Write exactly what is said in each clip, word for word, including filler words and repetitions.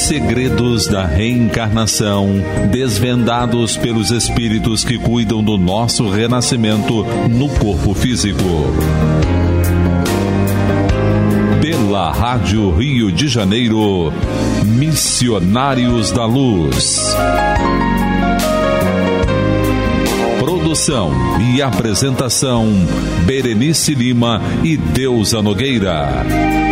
Segredos da reencarnação, desvendados pelos espíritos que cuidam do nosso renascimento no corpo físico. Pela Rádio Rio de Janeiro, Missionários da Luz. Produção e apresentação, Berenice Lima e Deusa Nogueira.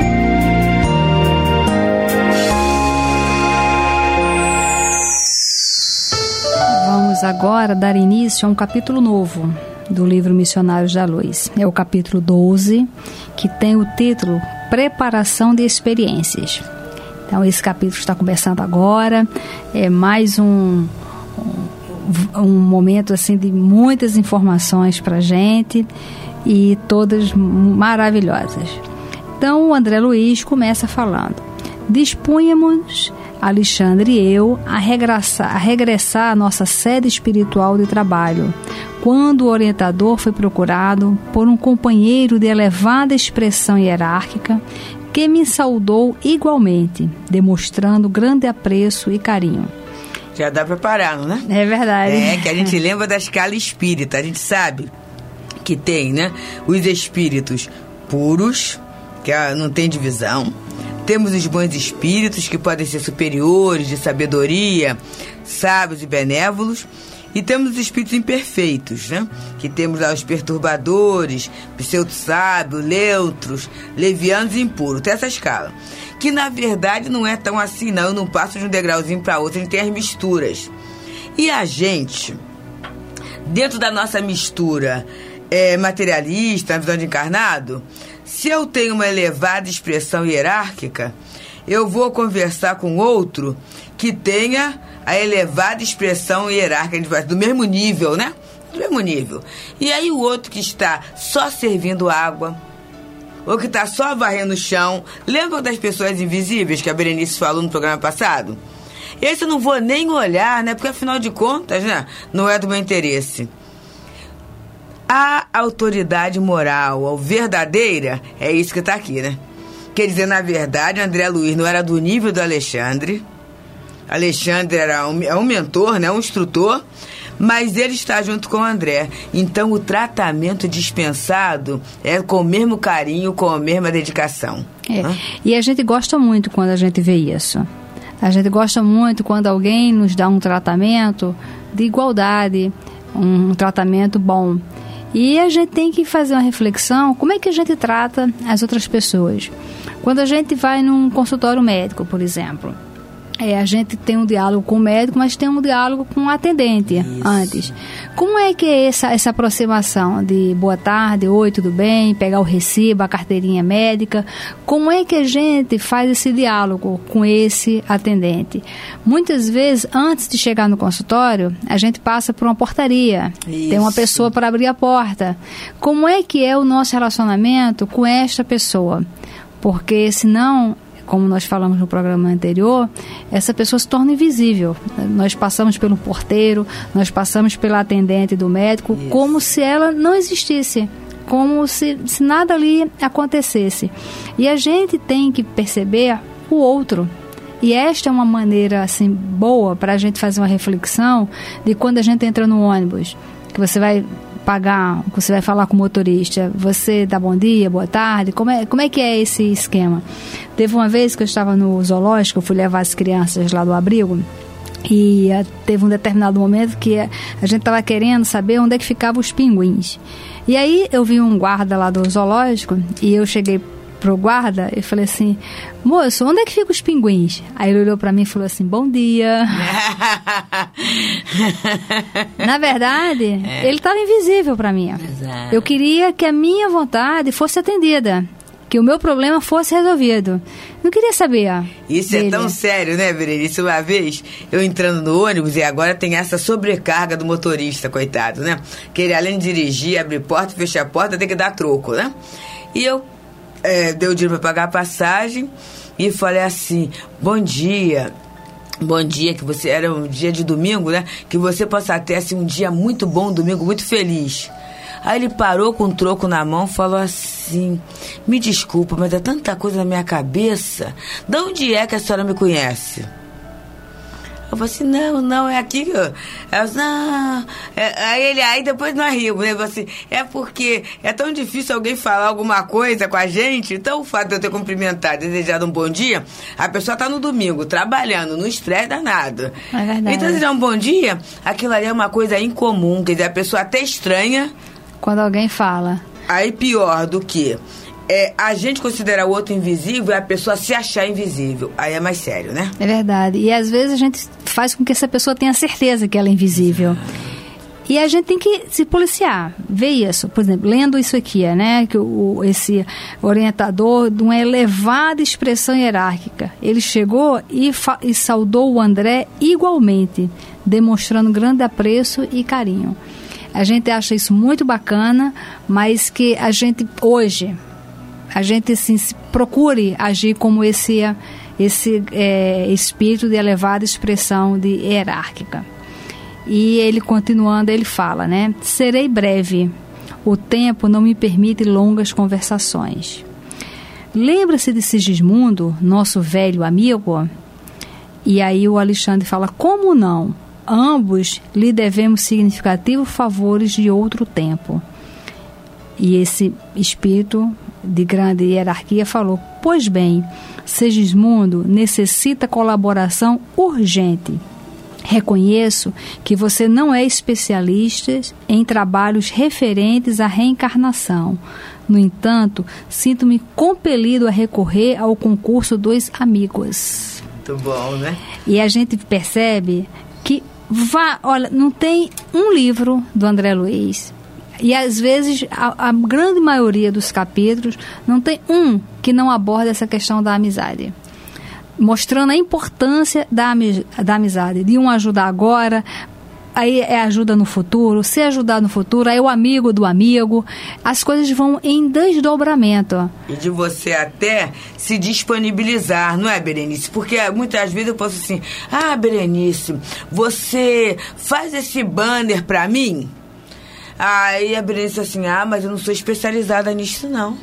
Vamos agora dar início a um capítulo novo do livro Missionários da Luz. É o capítulo doze, que tem o título Preparação de Experiências. Então, esse capítulo está começando agora. É mais um, um, um momento assim, de muitas informações para a gente e todas maravilhosas. Então, o André Luiz começa falando: dispunhamos, Alexandre e eu, a regressar, a regressar à nossa sede espiritual de trabalho, quando o orientador foi procurado por um companheiro de elevada expressão hierárquica que me saudou igualmente, demonstrando grande apreço e carinho. Já dá para parar, não é? É verdade. É, que a gente lembra da escala espírita. A gente sabe que tem, né, os espíritos puros, que não tem divisão. Temos os bons espíritos, que podem ser superiores, de sabedoria, sábios e benévolos. E temos os espíritos imperfeitos, né? Que temos lá os perturbadores, pseudo-sábios, neutros, levianos e impuros. Tem essa escala. Que, na verdade, não é tão assim, não. Eu não passo de um degrauzinho para outro. A gente tem as misturas. E a gente, dentro da nossa mistura é, materialista, na visão de encarnado, se eu tenho uma elevada expressão hierárquica, eu vou conversar com outro que tenha a elevada expressão hierárquica, do mesmo nível, né? Do mesmo nível. E aí o outro que está só servindo água, ou que está só varrendo o chão. Lembram das pessoas invisíveis que a Berenice falou no programa passado? Esse eu não vou nem olhar, né? Porque afinal de contas, né, não é do meu interesse. A autoridade moral, a verdadeira, é isso que está aqui, né? Quer dizer, na verdade, André Luiz não era do nível do Alexandre. Alexandre era um, um mentor, né? Um instrutor, mas ele está junto com o André. Então, o tratamento dispensado é com o mesmo carinho, com a mesma dedicação. É. E a gente gosta muito quando a gente vê isso. A gente gosta muito quando alguém nos dá um tratamento de igualdade, um tratamento bom. E a gente tem que fazer uma reflexão, como é que a gente trata as outras pessoas. Quando a gente vai num consultório médico, por exemplo, é, a gente tem um diálogo com o médico, mas tem um diálogo com o atendente. Isso. Antes. Como é que é essa, essa aproximação de boa tarde, oi, tudo bem, pegar o recibo, a carteirinha médica? Como é que a gente faz esse diálogo com esse atendente? Muitas vezes, antes de chegar no consultório, a gente passa por uma portaria. Isso. Tem uma pessoa para abrir a porta. Como é que é o nosso relacionamento com esta pessoa? Porque senão, como nós falamos no programa anterior, essa pessoa se torna invisível. Nós passamos pelo porteiro, nós passamos pela atendente do médico, Isso. como se ela não existisse, como se, se nada ali acontecesse. E a gente tem que perceber o outro. E esta é uma maneira assim, boa para a gente fazer uma reflexão de quando a gente entra no ônibus, que você vai pagar, você vai falar com o motorista, você dá bom dia, boa tarde, como é, como é que é esse esquema? Teve uma vez que eu estava no zoológico, eu fui levar as crianças lá do abrigo, e uh, teve um determinado momento que a, a gente estava querendo saber onde é que ficavam os pinguins. E aí eu vi um guarda lá do zoológico, e eu cheguei pro guarda e falei assim: moço, onde é que ficam os pinguins? Aí ele olhou para mim e falou assim: bom dia. Na verdade, é. ele estava invisível para mim. Exato. Eu queria que a minha vontade fosse atendida, que o meu problema fosse resolvido. Não queria saber. Isso dele. É tão sério, né, Berenice? Uma vez eu entrando no ônibus, e agora tem essa sobrecarga do motorista, coitado, né? Que ele, além de dirigir, abrir porta, fechar a porta, tem que dar troco, né? E eu É, deu dinheiro para pagar a passagem e falei assim: bom dia, bom dia, que você, era um dia de domingo, né, que você possa ter assim, um dia muito bom, um domingo muito feliz. Aí ele parou com um troco na mão, falou assim: me desculpa, mas é tanta coisa na minha cabeça, de onde é que a senhora me conhece? Eu falei assim, não, não, é aqui. Eu, eu, não. É, aí ele, aí depois nós rimos, né? Eu falei assim, é porque é tão difícil alguém falar alguma coisa com a gente, então o fato de eu ter cumprimentado, desejado um bom dia, a pessoa tá no domingo, trabalhando, no estresse danado. É verdade. Então, desejar um bom dia, aquilo ali é uma coisa incomum, quer dizer, a pessoa até estranha. Quando alguém fala. Aí pior do que é, a gente considerar o outro invisível, é a pessoa se achar invisível. Aí é mais sério, né? É verdade. E às vezes a gente faz com que essa pessoa tenha certeza que ela é invisível. E a gente tem que se policiar, ver isso. Por exemplo, lendo isso aqui, né, que o, esse orientador de uma elevada expressão hierárquica, ele chegou e, fa- e saudou o André igualmente, demonstrando grande apreço e carinho. A gente acha isso muito bacana, mas que a gente, hoje, a gente assim, se procure agir como esse, esse é, espírito de elevada expressão de hierárquica. E ele, continuando, ele fala, né? Serei breve, o tempo não me permite longas conversações. Lembra-se de Sigismundo, nosso velho amigo? E aí o Alexandre fala, como não? Ambos lhe devemos significativos favores de outro tempo. E esse espírito de grande hierarquia falou, pois bem, Sigismundo necessita colaboração urgente. Reconheço que você não é especialista em trabalhos referentes à reencarnação. No entanto, sinto-me compelido a recorrer ao concurso dos amigos. Muito bom, né? E a gente percebe que, vá, olha, não tem um livro do André Luiz, e às vezes a, a grande maioria dos capítulos não tem um que não aborda essa questão da amizade, mostrando a importância da, da amizade, de um ajudar agora, aí é ajuda no futuro, se ajudar no futuro, aí é o amigo do amigo, as coisas vão em desdobramento. E de você até se disponibilizar, não é, Berenice? Porque muitas vezes eu posso assim, ah, Berenice, você faz esse banner pra mim? Aí a Berenice assim, ah, mas eu não sou especializada nisso, não.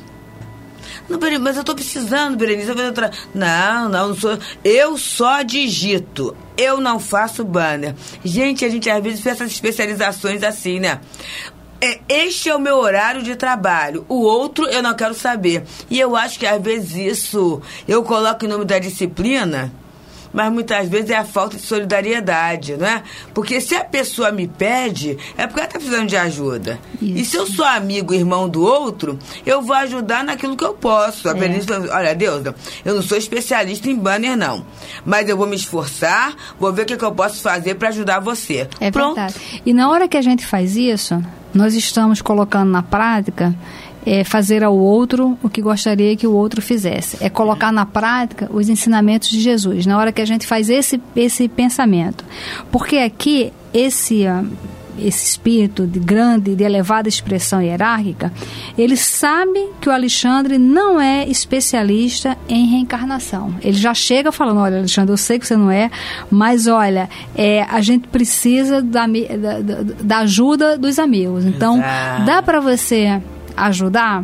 Não, Berenice, mas eu tô precisando, Berenice. Eu vou tra... Não, não, não sou. Eu só digito. Eu não faço banner. Gente, a gente às vezes faz essas especializações assim, né? É, este é o meu horário de trabalho. O outro eu não quero saber. E eu acho que às vezes isso eu coloco em nome da disciplina, mas muitas vezes é a falta de solidariedade, não é? Porque se a pessoa me pede, é porque ela está precisando de ajuda. Isso. E se eu sou amigo, irmão do outro, eu vou ajudar naquilo que eu posso. A Berenice falou, olha, Deus, eu não sou especialista em banner, não. Mas eu vou me esforçar, vou ver o que, que eu posso fazer para ajudar você. É Pronto. Verdade. E na hora que a gente faz isso, nós estamos colocando na prática É fazer ao outro o que gostaria que o outro fizesse. É colocar na prática os ensinamentos de Jesus, na hora que a gente faz esse, esse pensamento. Porque aqui, esse, esse espírito de grande, de elevada expressão hierárquica, ele sabe que o Alexandre não é especialista em reencarnação. Ele já chega falando, olha, Alexandre, eu sei que você não é, mas olha, é, a gente precisa da, da, da ajuda dos amigos. Então, Exato. Dá para você ajudar?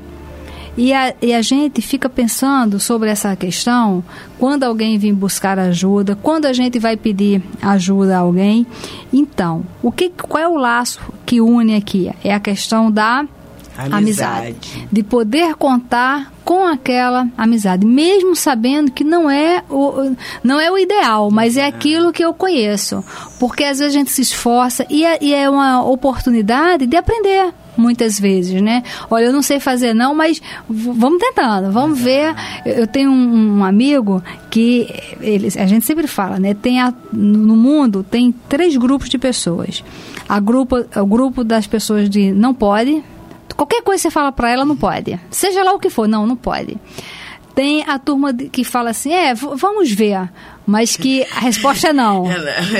E a, e a gente fica pensando sobre essa questão quando alguém vem buscar ajuda, quando a gente vai pedir ajuda a alguém. Então, o que, qual é o laço que une aqui? É a questão da amizade. amizade, de poder contar com aquela amizade, mesmo sabendo que não é o, não é o ideal, mas é aquilo que eu conheço, porque às vezes a gente se esforça e é, e é uma oportunidade de aprender. Muitas vezes, né? Olha, eu não sei fazer não, mas v- vamos tentando, vamos ver. Eu tenho um, um amigo que ele, a gente sempre fala, né? Tem a, no mundo tem três grupos de pessoas. A grupo, o grupo das pessoas de não pode, qualquer coisa que você fala para ela não pode, seja lá o que for, não, não pode. Tem a turma de, que fala assim, é, v- vamos ver, mas que a resposta é não. Né?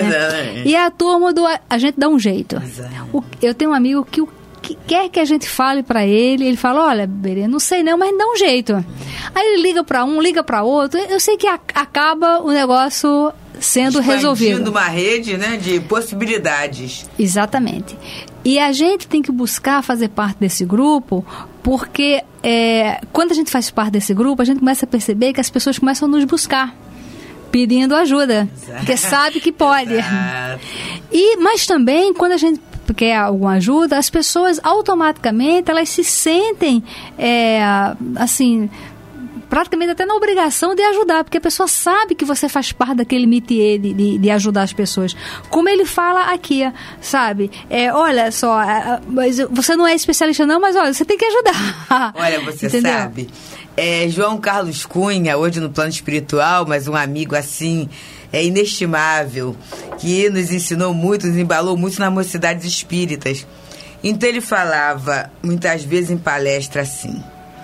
E a turma do a gente dá um jeito. O, eu tenho um amigo que o que quer que a gente fale para ele, ele fala, olha, Berê, não sei não, mas dá um jeito. Aí ele liga para um, liga para outro, eu sei que a, acaba o negócio sendo Expandindo resolvido. Expandindo uma rede, né, de possibilidades. Exatamente. E a gente tem que buscar fazer parte desse grupo, porque é, quando a gente faz parte desse grupo, a gente começa a perceber que as pessoas começam a nos buscar. pedindo ajuda, Exato. Porque sabe que pode. E, mas também, quando a gente quer alguma ajuda, as pessoas automaticamente, elas se sentem, é, assim, praticamente até na obrigação de ajudar, porque a pessoa sabe que você faz parte daquele métier de, de, de ajudar as pessoas. Como ele fala aqui, sabe? É, olha só, mas você não é especialista não, mas olha, você tem que ajudar. Olha, você Entendeu? sabe, é, João Carlos Cunha, hoje no plano espiritual, mas um amigo assim, é inestimável, que nos ensinou muito, nos embalou muito nas mocidades espíritas. Então ele falava, muitas vezes em palestra assim: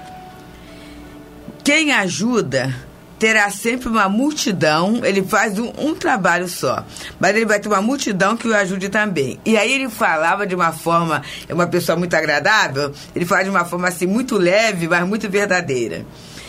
quem ajuda terá sempre uma multidão, ele faz um, um trabalho só, mas ele vai ter uma multidão que o ajude também. E aí ele falava de uma forma, é uma pessoa muito agradável, ele fala de uma forma assim muito leve, mas muito verdadeira.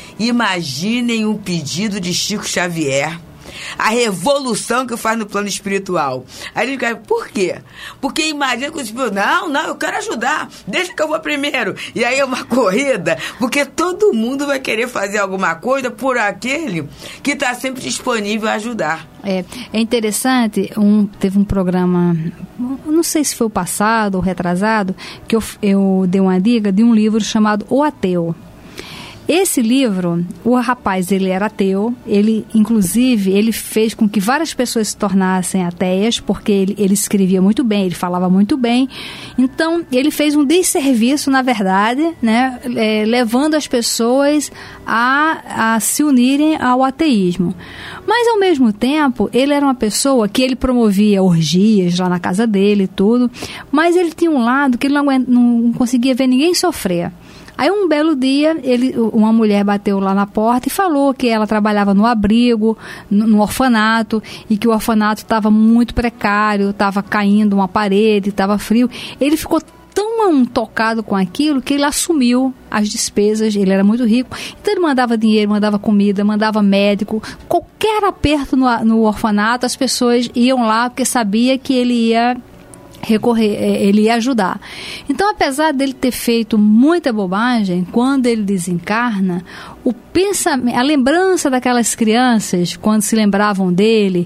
Imaginem um pedido de Chico Xavier, a revolução que faz no plano espiritual. Aí ele fica, por quê? Porque imagina que o espírito, não, não, eu quero ajudar, deixa que eu vou primeiro. E aí é uma corrida, porque todo mundo vai querer fazer alguma coisa por aquele que está sempre disponível a ajudar. É, é interessante, um, teve um programa, não sei se foi o passado ou retrasado, que eu, eu dei uma dica de um livro chamado O Ateu. Esse livro, o rapaz, ele era ateu, ele, inclusive, ele fez com que várias pessoas se tornassem ateias, porque ele, ele escrevia muito bem, ele falava muito bem. Então, ele fez um desserviço, na verdade, né, é, levando as pessoas a, a se unirem ao ateísmo. Mas, ao mesmo tempo, ele era uma pessoa que ele promovia orgias lá na casa dele e tudo, mas ele tinha um lado que ele não, não conseguia ver ninguém sofrer. Aí um belo dia, ele, uma mulher bateu lá na porta e falou que ela trabalhava no abrigo, no, no orfanato, e que o orfanato estava muito precário, estava caindo uma parede, estava frio. Ele ficou tão tocado com aquilo que ele assumiu as despesas, ele era muito rico, então ele mandava dinheiro, mandava comida, mandava médico, qualquer aperto no, no orfanato, as pessoas iam lá porque sabia que ele ia recorrer, ele ia ajudar. Então, apesar dele ter feito muita bobagem, quando ele desencarna, o pensamento, a lembrança daquelas crianças, quando se lembravam dele,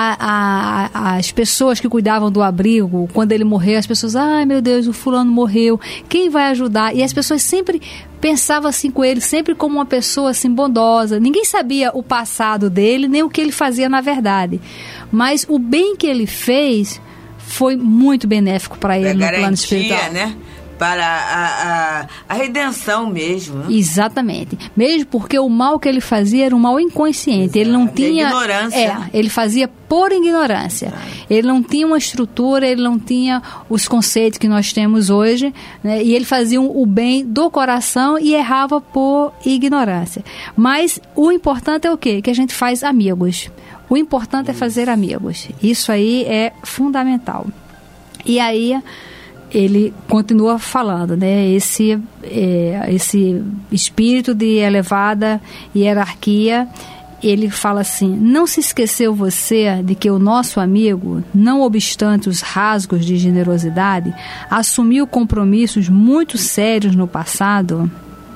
a, a, as pessoas que cuidavam do abrigo, quando ele morreu, as pessoas, ai meu Deus, o fulano morreu, quem vai ajudar? E as pessoas sempre pensavam assim com ele, sempre como uma pessoa assim bondosa. Ninguém sabia o passado dele, nem o que ele fazia na verdade. Mas o bem que ele fez foi muito benéfico para ele no plano espiritual. Né? Para a, a, a redenção mesmo. Né? Exatamente. Mesmo porque o mal que ele fazia era um mal inconsciente. Exato. Ele não tinha... ignorância. É, ele fazia por ignorância. Exato. Ele não tinha uma estrutura, ele não tinha os conceitos que nós temos hoje, né? E ele fazia o bem do coração e errava por ignorância. Mas o importante é o quê? Que a gente faz amigos. O importante é fazer amigos. Isso aí é fundamental. E aí ele continua falando, né? Esse, é, esse espírito de elevada hierarquia, ele fala assim: não se esqueceu você de que o nosso amigo, não obstante os rasgos de generosidade, assumiu compromissos muito sérios no passado?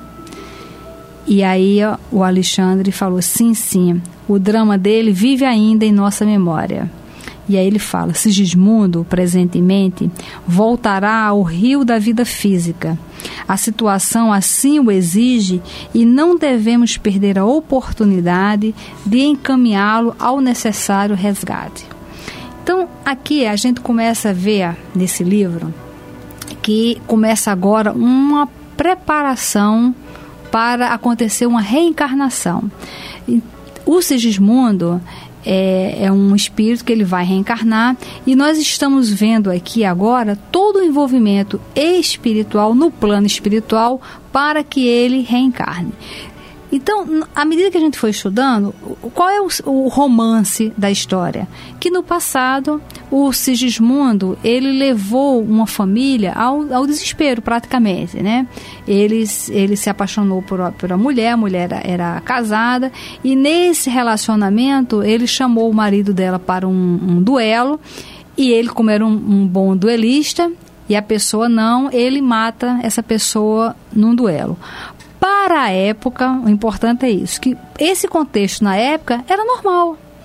E aí o Alexandre falou, sim, sim, o drama dele vive ainda em nossa memória. E aí ele fala, Sigismundo, presentemente, voltará ao rio da vida física. A situação assim o exige e não devemos perder a oportunidade de encaminhá-lo ao necessário resgate. Então, aqui a gente começa a ver nesse livro que começa agora uma preparação para acontecer uma reencarnação. O Sigismundo é, é um espírito que ele vai reencarnar e nós estamos vendo aqui agora todo o envolvimento espiritual, no plano espiritual, para que ele reencarne. Então, à medida que a gente foi estudando, qual é o, o romance da história? Que no passado, o Sigismundo, ele levou uma família ao, ao desespero, praticamente, né? Ele, ele se apaixonou por, por uma mulher, a mulher era, era casada, e nesse relacionamento, ele chamou o marido dela para um, um duelo, e ele, como era um, um bom duelista, e a pessoa não, ele mata essa pessoa num duelo. Para a época, o importante é isso, que esse contexto na época era normal.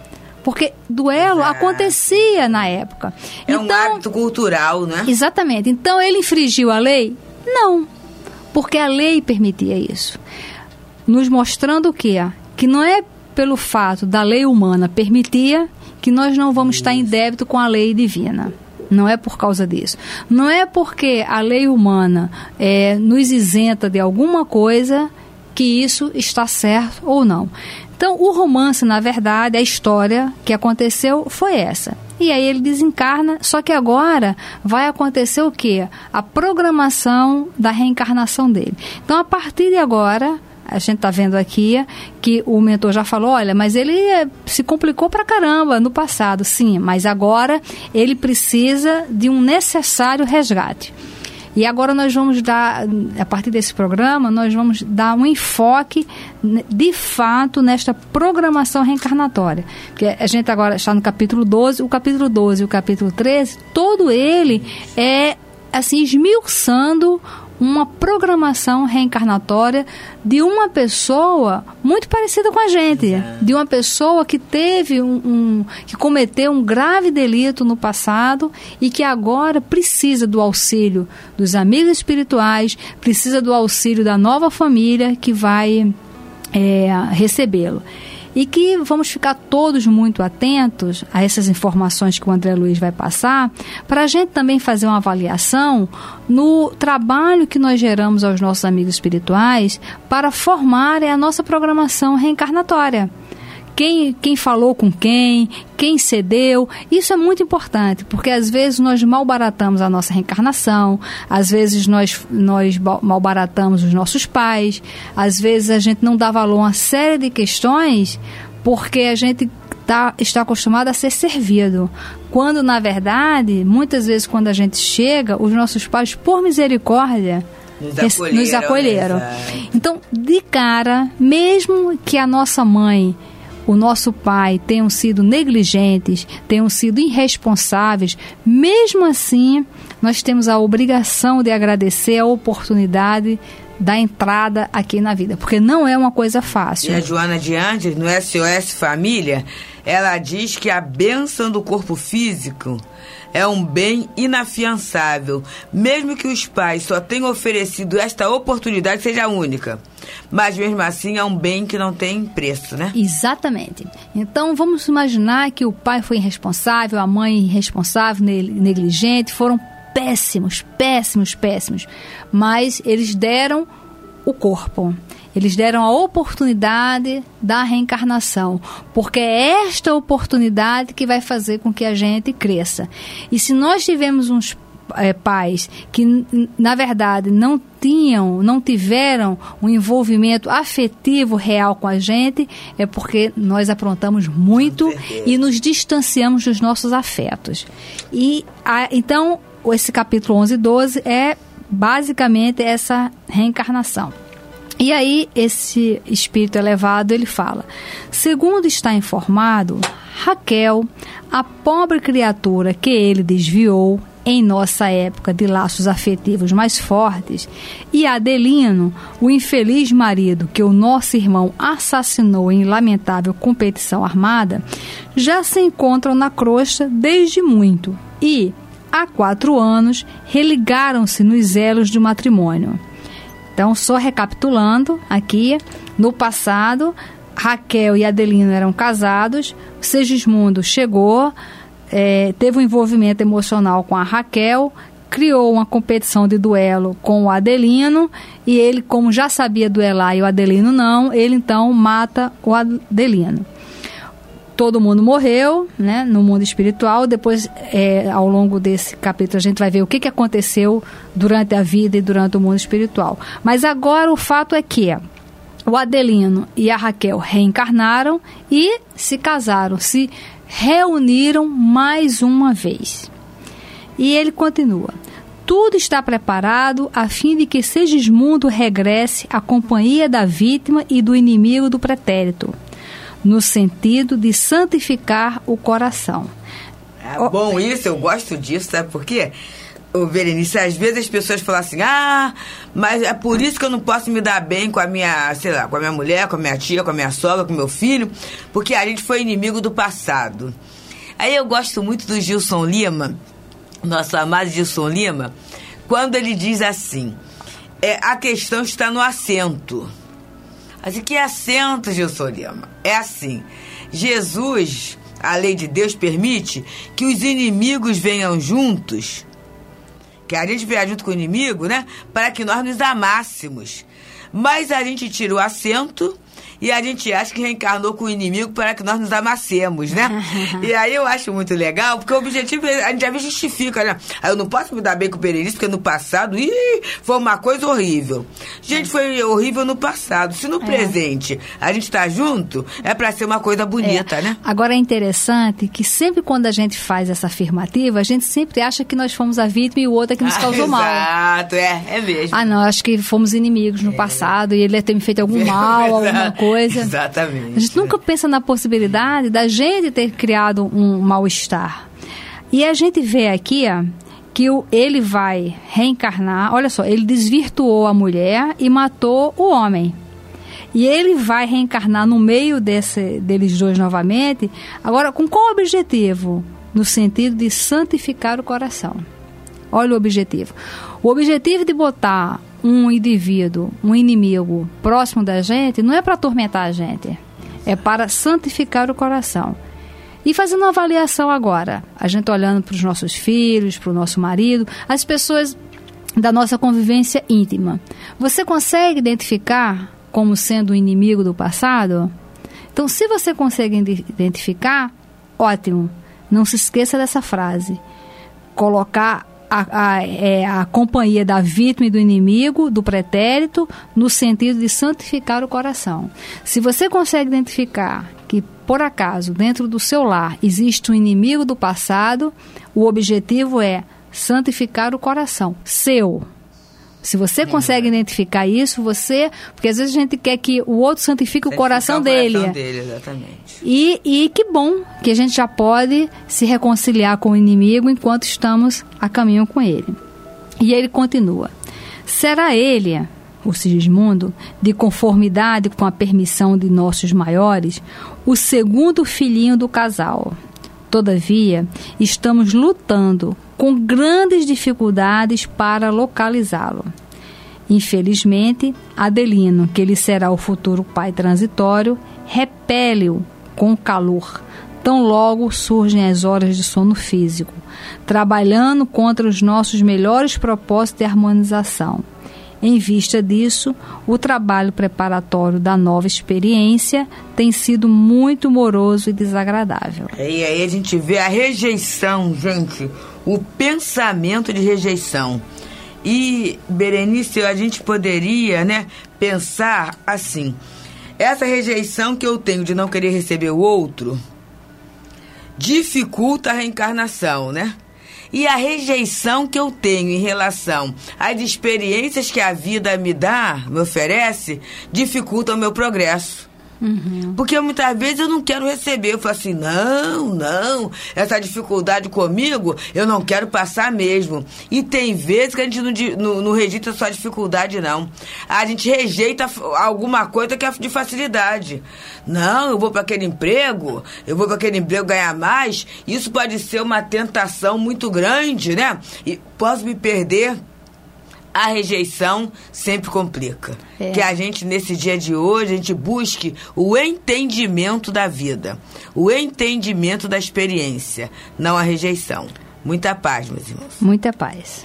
porque duelo Exato. acontecia na época. É então, um hábito cultural, né? Exatamente. Então, ele infringiu a lei? Não, porque a lei permitia isso. Nos mostrando o quê? Que não é pelo fato da lei humana permitir que nós não vamos estar em débito com a lei divina. Não é por causa disso. Não é porque a lei humana é, nos isenta de alguma coisa que isso está certo ou não. Então, o romance, na verdade, a história que aconteceu foi essa. E aí ele desencarna, só que agora vai acontecer o quê? A programação da reencarnação dele. Então, a partir de agora, a gente está vendo aqui que o mentor já falou, olha, mas ele se complicou pra caramba no passado. Sim, mas agora ele precisa de um necessário resgate. E agora nós vamos dar, a partir desse programa, nós vamos dar um enfoque, de fato, nesta programação reencarnatória. Porque a gente agora está no capítulo doze, o capítulo doze e o capítulo treze, todo ele é, assim, esmiuçando uma programação reencarnatória de uma pessoa muito parecida com a gente, de uma pessoa que teve um, um que cometeu um grave delito no passado e que agora precisa do auxílio dos amigos espirituais, precisa do auxílio da nova família que vai é, recebê-lo. E que vamos ficar todos muito atentos a essas informações que o André Luiz vai passar, para a gente também fazer uma avaliação no trabalho que nós geramos aos nossos amigos espirituais para formarem a nossa programação reencarnatória. Quem, quem falou com quem, quem cedeu, isso é muito importante, porque às vezes nós malbaratamos a nossa reencarnação, às vezes nós, nós malbaratamos os nossos pais, às vezes a gente não dá valor a uma série de questões porque a gente tá, está acostumado a ser servido, quando na verdade, muitas vezes quando a gente chega, os nossos pais, por misericórdia, Nos acolheram. Nos acolheram. Então, de cara, mesmo que a nossa mãe, o nosso pai tenham sido negligentes, tenham sido irresponsáveis, mesmo assim, nós temos a obrigação de agradecer a oportunidade da entrada aqui na vida, porque não é uma coisa fácil. E a Joana de Andes, no S O S Família, ela diz que a bênção do corpo físico é um bem inafiançável, mesmo que os pais só tenham oferecido esta oportunidade seja única. Mas mesmo assim é um bem que não tem preço, né? Exatamente. Então vamos imaginar que o pai foi irresponsável, a mãe irresponsável, negligente, foram péssimos, péssimos, péssimos. Mas eles deram o corpo. Eles deram a oportunidade da reencarnação, porque é esta oportunidade que vai fazer com que a gente cresça. E se nós tivermos uns é, pais que, na verdade, não tinham, não tiveram um envolvimento afetivo real com a gente, é porque nós aprontamos muito e nos distanciamos dos nossos afetos. E, a, então, esse capítulo onze e doze é basicamente essa reencarnação. E aí, esse espírito elevado, ele fala: segundo está informado, Raquel, a pobre criatura que ele desviou em nossa época de laços afetivos mais fortes, e Adelino, o infeliz marido que o nosso irmão assassinou em lamentável competição armada, já se encontram na crosta desde muito e, há quatro anos, religaram-se nos elos do matrimônio. Então, só recapitulando aqui, no passado, Raquel e Adelino eram casados, Segismundo chegou, é, teve um envolvimento emocional com a Raquel, criou uma competição de duelo com o Adelino, e ele, como já sabia duelar e o Adelino não, ele então mata o Adelino. Todo mundo morreu, né, no mundo espiritual. Depois, é, ao longo desse capítulo, a gente vai ver o que, que aconteceu durante a vida e durante o mundo espiritual. Mas agora o fato é que o Adelino e a Raquel reencarnaram e se casaram, se reuniram mais uma vez. E ele continua: tudo está preparado a fim de que Segismundo regresse à companhia da vítima e do inimigo do pretérito, no sentido de santificar o coração. É bom isso, eu gosto disso, sabe por quê? Ô, Berenice, às vezes as pessoas falam assim, ah, mas é por isso que eu não posso me dar bem com a minha, sei lá, com a minha mulher, com a minha tia, com a minha sogra, com o meu filho, porque a gente foi inimigo do passado. Aí eu gosto muito do Gilson Lima, nosso amado Gilson Lima, quando ele diz assim, é, a questão está no assento. Assim, que assento, Gilson Lima? É assim, Jesus, a lei de Deus permite que os inimigos venham juntos, que a gente venha junto com o inimigo, né? Para que nós nos amássemos. Mas a gente tira o assento e a gente acha que reencarnou com o inimigo para que nós nos amassemos, né? E aí eu acho muito legal, porque o objetivo, a gente já justifica, né? Eu não posso me dar bem com o Berenice, porque no passado, ih, foi uma coisa horrível. Gente, foi horrível no passado. Se no é. presente a gente tá junto, é para ser uma coisa bonita, é. né? Agora é interessante que sempre quando a gente faz essa afirmativa, a gente sempre acha que nós fomos a vítima e o outro é que nos causou ah, mal. Exato, é, é mesmo. Ah, não, acho que fomos inimigos no é. passado e ele ia ter me feito algum mal, alguma coisa. Coisa. Exatamente. A gente nunca pensa na possibilidade da gente ter criado um mal-estar. E a gente vê aqui, ó, que o, ele vai reencarnar, olha só, ele desvirtuou a mulher e matou o homem. E ele vai reencarnar no meio desse, deles dois novamente, agora com qual objetivo? No sentido de santificar o coração. Olha o objetivo. O objetivo de botar um indivíduo, um inimigo próximo da gente, não é para atormentar a gente, é para santificar o coração. E fazendo uma avaliação agora, a gente olhando para os nossos filhos, para o nosso marido, as pessoas da nossa convivência íntima. Você consegue identificar como sendo um inimigo do passado? Então, se você consegue identificar, ótimo. Não se esqueça dessa frase. Colocar A, a, é, a companhia da vítima e do inimigo, do pretérito, no sentido de santificar o coração. Se você consegue identificar que, por acaso, dentro do seu lar existe um inimigo do passado, o objetivo é santificar o coração, seu. Se você consegue identificar isso, você... Porque às vezes a gente quer que o outro santifique o coração, o coração dele. dele, exatamente. E, e que bom que a gente já pode se reconciliar com o inimigo enquanto estamos a caminho com ele. E ele continua. Será ele, o Sigismundo, de conformidade com a permissão de nossos maiores, o segundo filhinho do casal. Todavia, estamos lutando com grandes dificuldades para localizá-lo. Infelizmente, Adelino, que ele será o futuro pai transitório, repele-o com calor, tão logo surgem as horas de sono físico, trabalhando contra os nossos melhores propósitos de harmonização. Em vista disso, o trabalho preparatório da nova experiência tem sido muito moroso e desagradável. E aí a gente vê a rejeição, gente, o pensamento de rejeição. E, Berenice, a gente poderia, né, pensar assim, essa rejeição que eu tenho de não querer receber o outro dificulta a reencarnação, né? E a rejeição que eu tenho em relação às experiências que a vida me dá, me oferece, dificulta o meu progresso. Uhum. Porque muitas vezes eu não quero receber. Eu falo assim, não, não, essa dificuldade comigo eu não quero passar mesmo. E tem vezes que a gente não, não, não rejeita só a dificuldade, não. A gente rejeita alguma coisa que é de facilidade. Não, eu vou para aquele emprego, eu vou para aquele emprego ganhar mais. Isso pode ser uma tentação muito grande, né? E posso me perder. A rejeição sempre complica. É. Que a gente, nesse dia de hoje, a gente busque o entendimento da vida, o entendimento da experiência, não a rejeição. Muita paz, meus irmãos. Muita paz.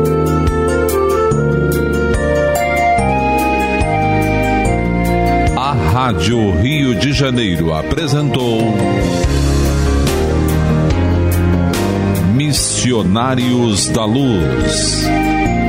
A Rádio Rio de Janeiro apresentou Missionários da Luz.